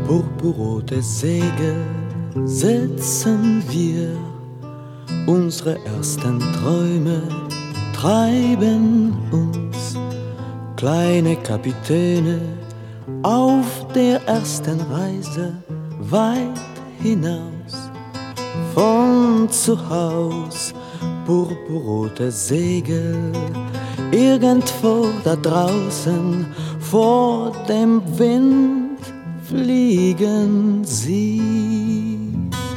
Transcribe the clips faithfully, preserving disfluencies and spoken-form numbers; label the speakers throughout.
Speaker 1: purpurrote Segel setzen wir, unsere ersten Träume treiben uns, kleine Kapitäne auf der ersten Reise weit hinaus von zu Haus. Purpurrote Segel, irgendwo da draußen vor dem Wind fliegen sie.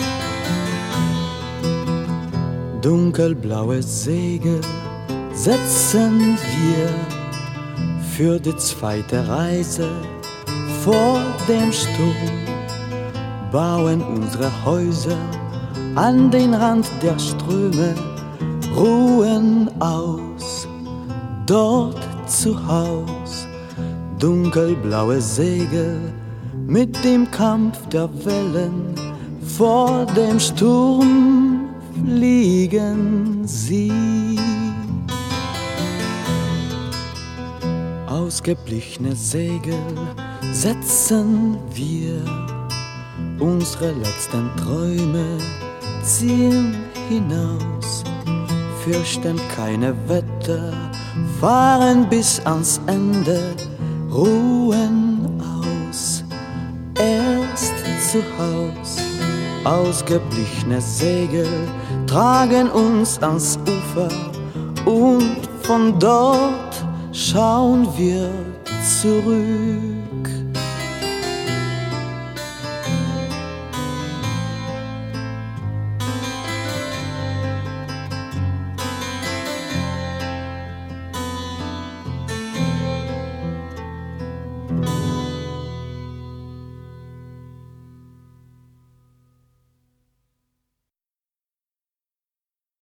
Speaker 1: Dunkelblaue Segel setzen wir für die zweite Reise vor dem Sturm, bauen unsere Häuser an den Rand der Ströme, ruhen aus, dort zu Haus. Dunkelblaue Segel mit dem Kampf der Wellen, vor dem Sturm fliegen sie. Ausgeblichene Segel setzen wir, unsere letzten Träume ziehen hinaus, fürchten keine Wetter, fahren bis ans Ende, ruhen aus, erst zu Haus. Ausgeblichene Segel tragen uns ans Ufer und von dort schauen wir zurück.